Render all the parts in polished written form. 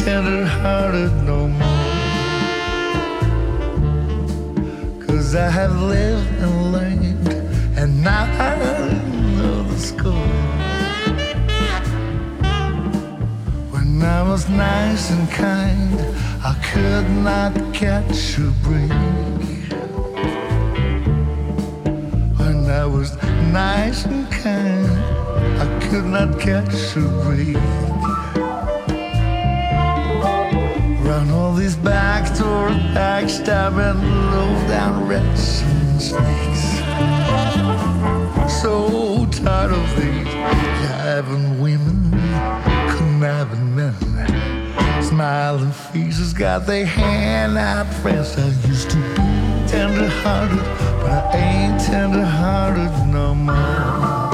tender-hearted no more. 'Cause I have lived and learned, and now I know the score. When I was nice and kind, I could not catch a break. When I was nice and kind, I could not catch a break. Run all these backdoor backstabbing, low-down rats and snakes. So tired of these jiving women, conniving men, smiling faces, got their hand out friends. I used to be tender-hearted, but I ain't tender-hearted no more.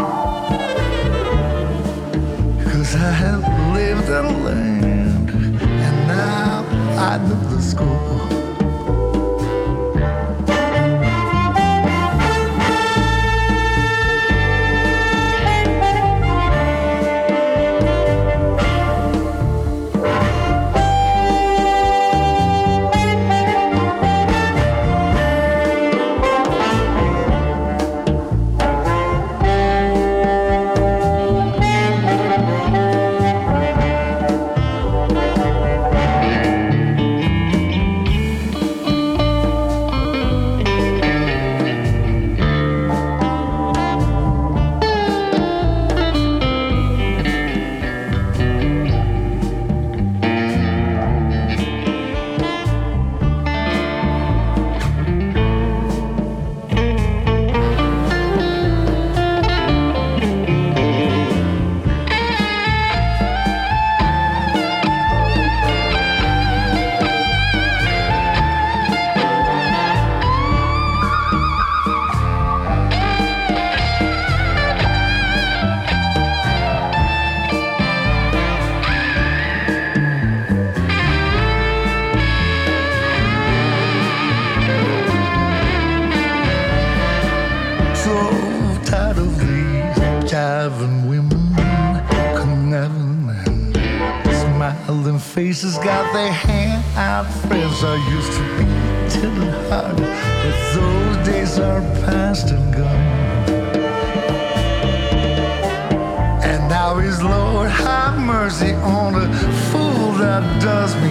'Cause I have lived and learned, and now I know the score. Faces got their hand out friends. I used to be tender-hearted, but those days are past and gone. And now is Lord have mercy on a fool that does me